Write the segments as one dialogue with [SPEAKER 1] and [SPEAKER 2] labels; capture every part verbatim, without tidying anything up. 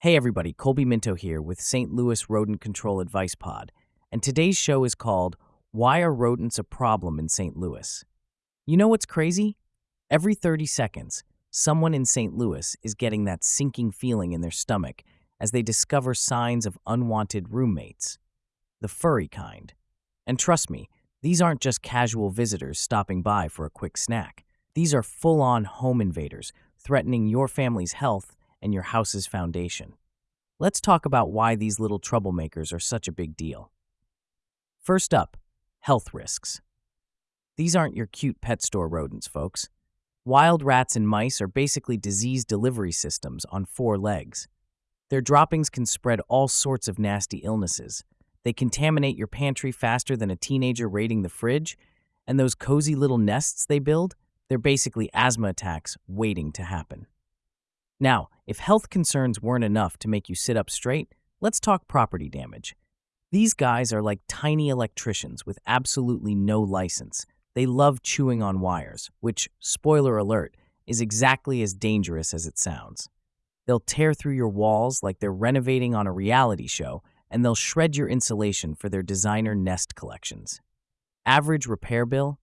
[SPEAKER 1] Hey everybody, Colby Minto here with Saint Louis Rodent Control Advice Pod, and today's show is called Why Are Rodents a Problem in Saint Louis? You know what's crazy? Every thirty seconds, someone in Saint Louis is getting that sinking feeling in their stomach as they discover signs of unwanted roommates, the furry kind. And trust me, these aren't just casual visitors stopping by for a quick snack. These are full-on home invaders threatening your family's health and your house's foundation. Let's talk about why these little troublemakers are such a big deal. First up, health risks. These aren't your cute pet store rodents, folks. Wild rats and mice are basically disease delivery systems on four legs. Their droppings can spread all sorts of nasty illnesses. They contaminate your pantry faster than a teenager raiding the fridge, and those cozy little nests they build, they're basically asthma attacks waiting to happen. Now, if health concerns weren't enough to make you sit up straight, let's talk property damage. These guys are like tiny electricians with absolutely no license. They love chewing on wires, which, spoiler alert, is exactly as dangerous as it sounds. They'll tear through your walls like they're renovating on a reality show, and they'll shred your insulation for their designer nest collections. Average repair bill?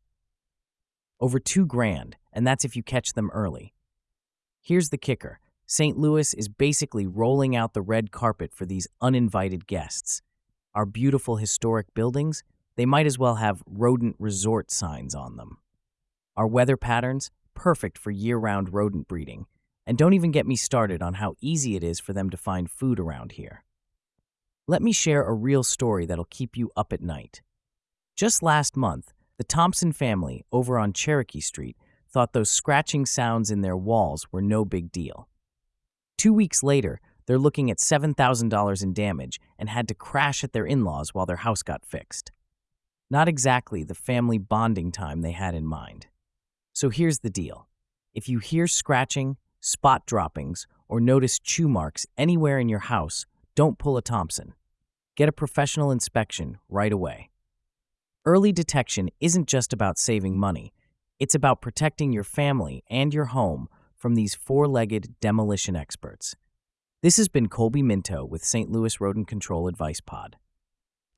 [SPEAKER 1] Over two grand, and that's if you catch them early. Here's the kicker. Saint Louis is basically rolling out the red carpet for these uninvited guests. Our beautiful historic buildings, they might as well have rodent resort signs on them. Our weather patterns, perfect for year-round rodent breeding. And don't even get me started on how easy it is for them to find food around here. Let me share a real story that'll keep you up at night. Just last month, the Thompson family over on Cherokee Street thought those scratching sounds in their walls were no big deal. Two weeks later, they're looking at seven thousand dollars in damage and had to crash at their in-laws while their house got fixed. Not exactly the family bonding time they had in mind. So here's the deal. If you hear scratching, spot droppings, or notice chew marks anywhere in your house, don't pull a Thompson. Get a professional inspection right away. Early detection isn't just about saving money. It's about protecting your family and your home from these four-legged demolition experts. This has been Colby Minto with Saint Louis Rodent Control Advice Pod.